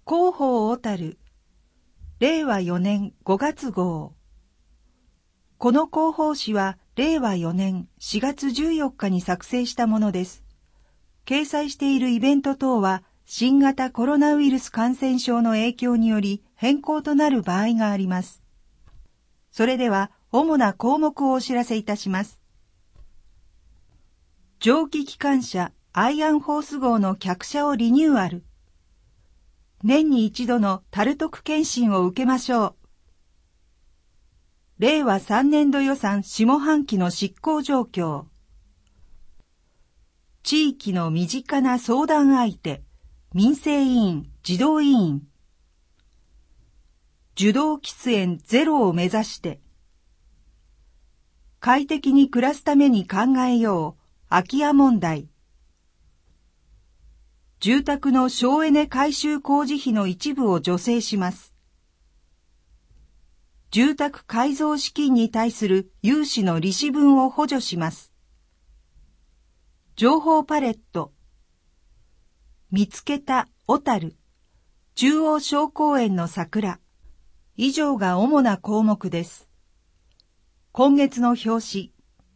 広報小樽、令和4年5月号。この広報誌は令和4年4月14日に作成したものです。掲載しているイベント等は新型コロナウイルス感染症の影響により変更となる場合があります。それでは主な項目をお知らせいたします。蒸気機関車アイアンホース号の客車をリニューアル。年に一度のタルトク検診を受けましょう。令和3年度予算下半期の執行状況。地域の身近な相談相手、民生委員、児童委員。受動喫煙ゼロを目指して。快適に暮らすために考えよう、空き家問題。住宅の省エネ改修工事費の一部を助成します。住宅改造資金に対する融資の利子分を補助します。情報パレット。見つけた小樽、中央小公園の桜。以上が主な項目です。今月の表紙。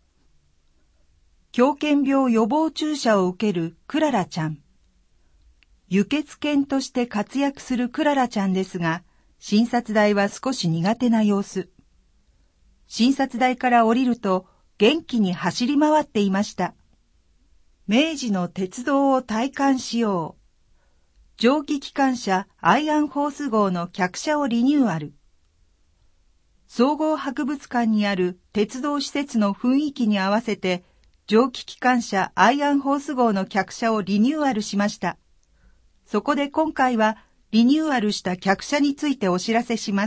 狂犬病予防注射を受けるクララちゃん。輸血犬として活躍するクララちゃんですが、診察台は少し苦手な様子。診察台から降りると元気に走り回っていました。明治の鉄道を体感しよう。蒸気機関車アイアンホース号の客車をリニューアル。総合博物館にある鉄道施設の雰囲気に合わせて、蒸気機関車アイアンホース号の客車をリニューアルしました。そこで今回はリニューアルした客車についてお知らせします。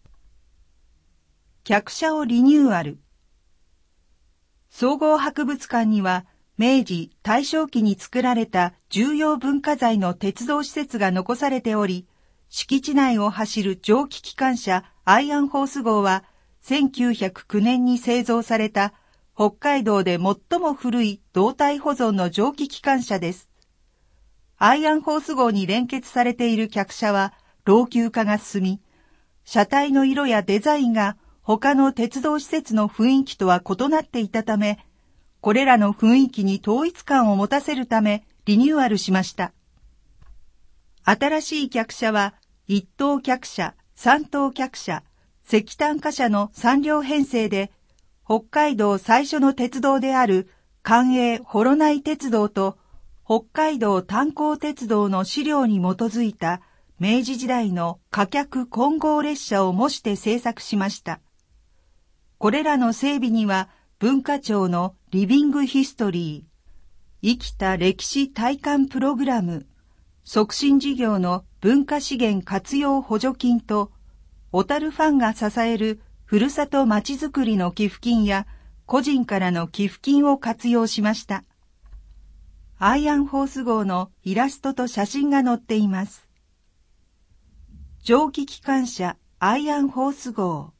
客車をリニューアル。総合博物館には明治・大正期に作られた重要文化財の鉄道施設が残されており、敷地内を走る蒸気機関車アイアンホース号は1909年に製造された北海道で最も古い動態保存の蒸気機関車です。アイアンホース号に連結されている客車は老朽化が進み、車体の色やデザインが他の鉄道施設の雰囲気とは異なっていたため、これらの雰囲気に統一感を持たせるためリニューアルしました。新しい客車は一等客車、三等客車、石炭貨車の3両編成で、北海道最初の鉄道である関営幌内鉄道と北海道炭鉱鉄道の資料に基づいた明治時代の貨客混合列車を模して製作しました。これらの整備には文化庁のリビングヒストリー、生きた歴史体感プログラム、促進事業の文化資源活用補助金と、小樽ファンが支えるふるさとまちづくりの寄付金や個人からの寄付金を活用しました。アイアンホース号のイラストと写真が載っています。蒸気機関車アイアンホース号。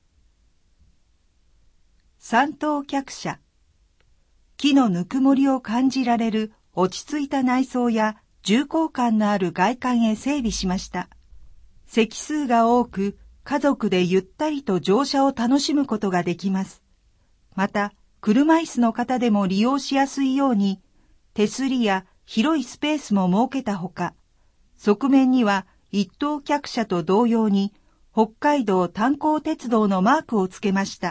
三等客車。木のぬくもりを感じられる落ち着いた内装や重厚感のある外観へ整備しました。席数が多く、家族でゆったりと乗車を楽しむことができます。また、車椅子の方でも利用しやすいように、手すりや広いスペースも設けたほか、側面には一等客車と同様に北海道炭鉱鉄道のマークをつけました。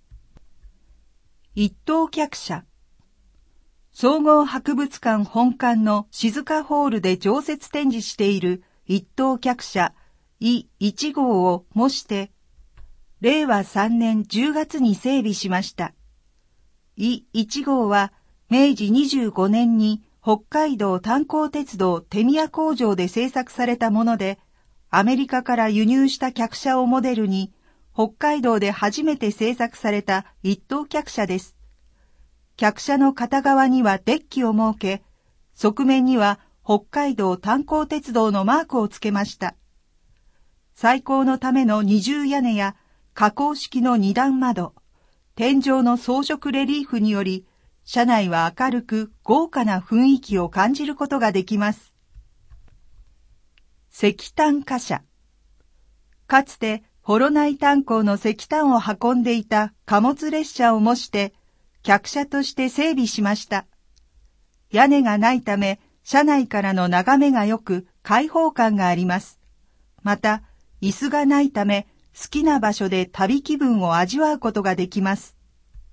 一等客車。総合博物館本館の静かホールで常設展示している一等客車I1号を模して、令和3年10月に整備しました。I1号は明治25年に北海道炭鉱鉄道手宮工場で製作されたもので、アメリカから輸入した客車をモデルに、北海道で初めて製作された一等客車です。客車の片側にはデッキを設け、側面には北海道炭鉱鉄道のマークをつけました。採光のための二重屋根や加工式の二段窓、天井の装飾レリーフにより、車内は明るく豪華な雰囲気を感じることができます。 石炭貨車。かつて幌内炭鉱の石炭を運んでいた貨物列車を模して客車として整備しました。屋根がないため車内からの眺めが良く開放感があります。また椅子がないため好きな場所で旅気分を味わうことができます。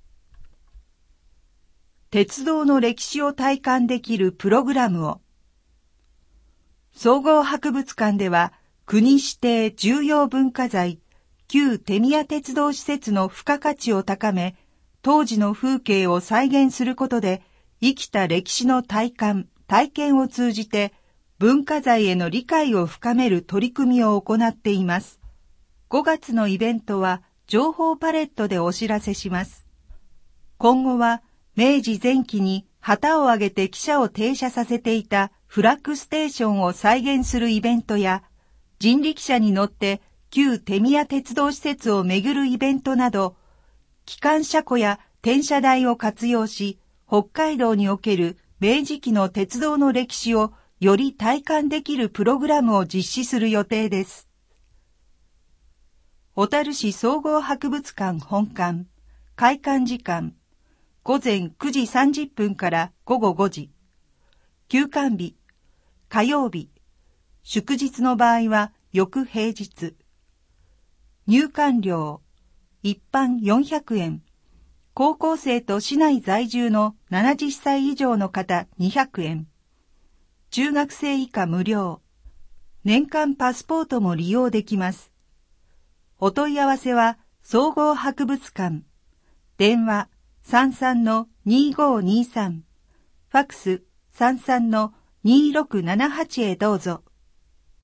鉄道の歴史を体感できるプログラムを。総合博物館では国指定重要文化財旧手宮鉄道施設の付加価値を高め、当時の風景を再現することで生きた歴史の体験を通じて文化財への理解を深める取り組みを行っています。5月のイベントは情報パレットでお知らせします。今後は明治前期に旗を上げて汽車を停車させていたフラッグステーションを再現するイベントや、人力車に乗って旧手宮鉄道施設を巡るイベントなど、機関車庫や転車台を活用し、北海道における明治期の鉄道の歴史をより体感できるプログラムを実施する予定です。小樽市総合博物館本館、開館時間、午前9時30分から午後5時。休館日、火曜日。祝日の場合は翌平日。入館料、一般400円。高校生と市内在住の70歳以上の方200円。中学生以下無料。年間パスポートも利用できます。お問い合わせは総合博物館。電話33-2523。ファクス33-2678へどうぞ。